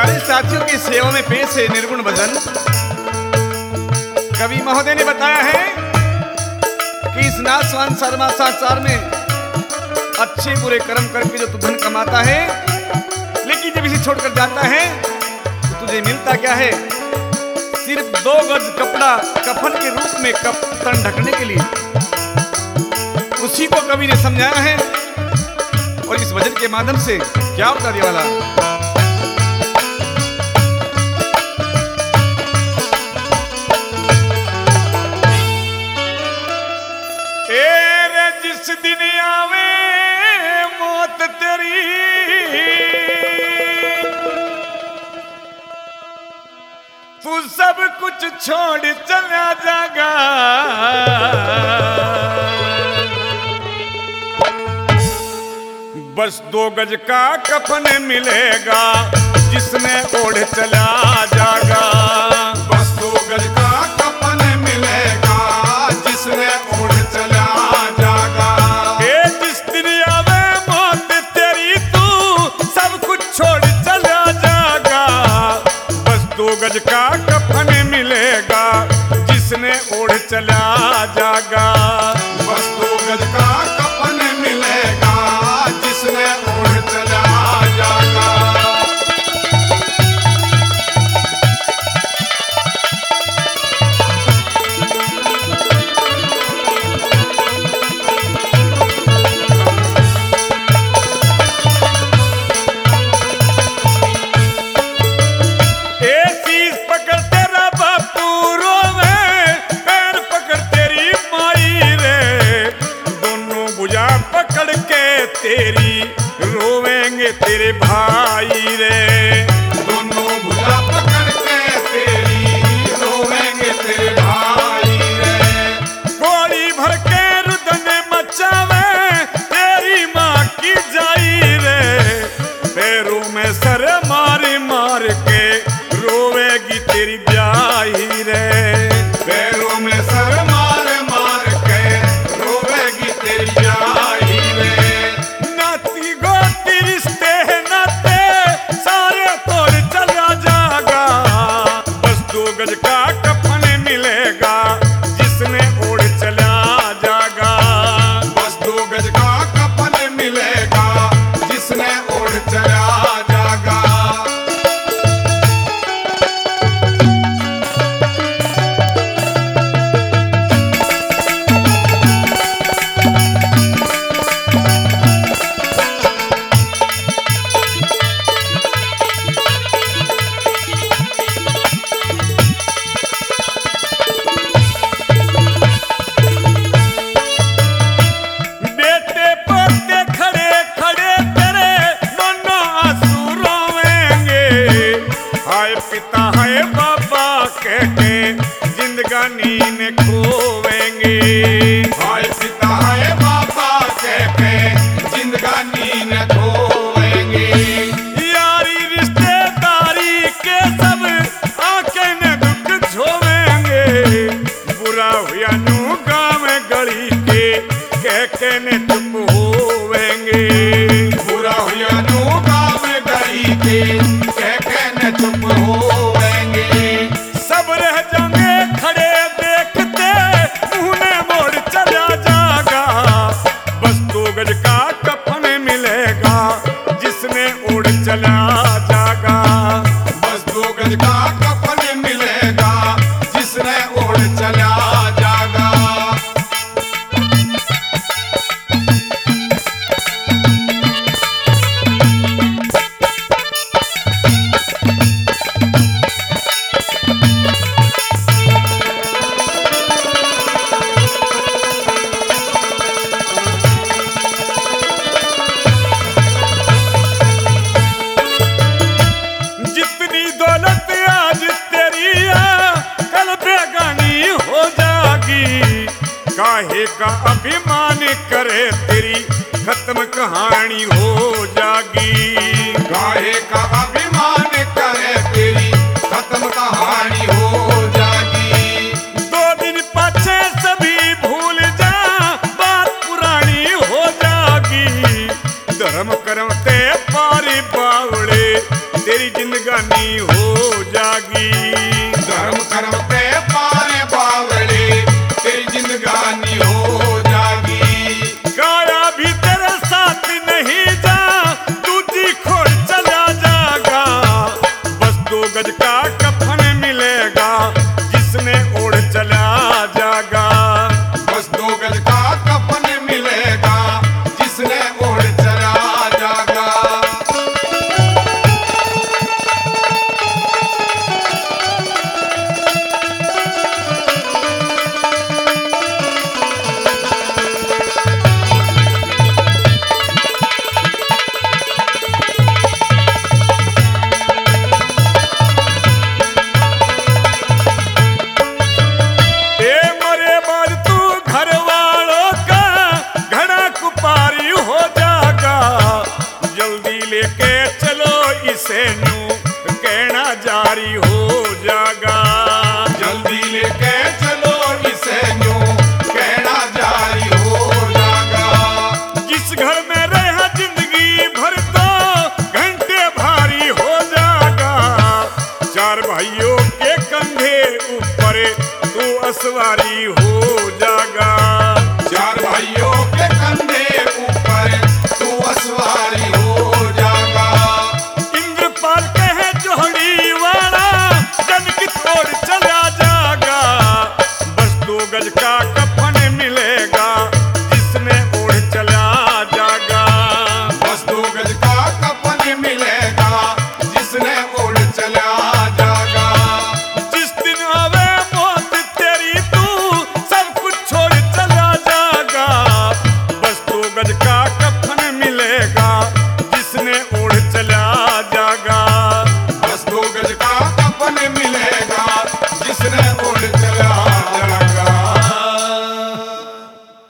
प्यारे साथियों की सेवा में पेश है निर्गुण भजन। कवि महोदय ने बताया है कि इस नासवान शर्मा संसार में अच्छे बुरे कर्म करके जो तू धन कमाता है, लेकिन जब इसे छोड़कर जाता है तो तुझे मिलता क्या है? सिर्फ 2 गज कपड़ा कफन के रूप में तन ढकने के लिए। उसी को कवि ने समझाया है और इस भजन के माध्यम से क्या बताने वाला। जिस दिन आवे मौत तेरी, तू सब कुछ छोड़ चला जागा। बस 2 गज का कफन मिलेगा जिसमें ओढ़ चला जागा। बस 2 गज का कफन मिलेगा जिसमें ओढ़ चला जागा। जिस दिन आवे मौत तेरी, तू सब कुछ छोड़ चला जागा। बस 2 गज का कफन मिलेगा जिसने ओढ़ चला जागा। बस 2 गज का कफन मिलेगा जिसने ओढ़ चला जागा। तेरी रोवेंगे तेरे भाई रे। दोनों भुजा पकड़ के तेरी रोवेंगे तेरे भाई रे। गोली भर के रुदन मचावे तेरी माँ की जाई रे। पैरों में सर मार मार के रोवेगी तेरी ब्याही रे। पैरों में सर मार मार के रोवेगी तेरी ब्याही रे। रिश्ते नाते सारे तोड़ चला जागा। बस 2 गज का कफन मिलेगा जिसने ओढ़ चला जागा। बस 2 गज का कफन मिलेगा जिसने ओढ़ चला जागा। पिता है बाबा कहके जिंदगानी ने खोवेंगे। हाय पिता है बाबा कहके जिंदगानी ने खोवेंगे। यारी रिश्तेदारी के सब आके न दुख झोवेंगे। बुरा हुआ नू गाँव गली के कहके ने चुप होवेंगे। बुरा हुआ नू गाँव गली के कहके ने चुप होवेंगे। सब रह जाएंगे खड़े देखते, मुंह ने मोड़ चला जागा। बस 2 गज का कफन मिलेगा जिसने ओढ़ चला जागा। बस 2 गज का कफन मिलेगा जिसने ओढ़ चला जागा। काहे का अभिमान करे तेरी खत्म कहानी हो जागी। काहे का अभिमान करे तेरी खत्म कहानी हो जागी। 2 दिन पाछे सभी भूल जा, बात पुरानी हो जागी। धर्म कर्म ते पारी बावड़े तेरी जिंदगानी हो जागी। धर्म कर्म पे पारे बावड़े तेरी जिंदगानी हो जागी। काया भी तेरे साथ नहीं जा दूजी खोर चला जागा। बस 2 गज का कफन मिलेगा जिसने ओढ़ चला जागा। बस 2 गज का कफन मिलेगा जिसने ओढ़ चला जागा। ए मरे बाद तू घर वालों का घड़ा कुपारी हो जागा। जल्दी लेके चलो इसे नू कहना जारी हो जागा। जल्दी लेके चलो इसे यूं कहना जारी हो जागा। जिस घर में रहा जिंदगी भर तो घंटे भारी हो जागा। 4 भाइयों के कंधे ऊपर तू असवारी हो जागा। 4 भाइयों के कंधे ऊपर तू असवारी हो जागा। इंद्रपाल कहे जोहड़ी वाला जन की ओर चला जागा। बस 2 गज का कफन मिलेगा जिसने ओढ़ चला जागा। बस 2 गज का कफन मिलेगा जिसने ओढ़ चला जागा। जिस दिन आवे मौत तेरी तू सब कुछ छोड़ चला जागा। बस 2 गज का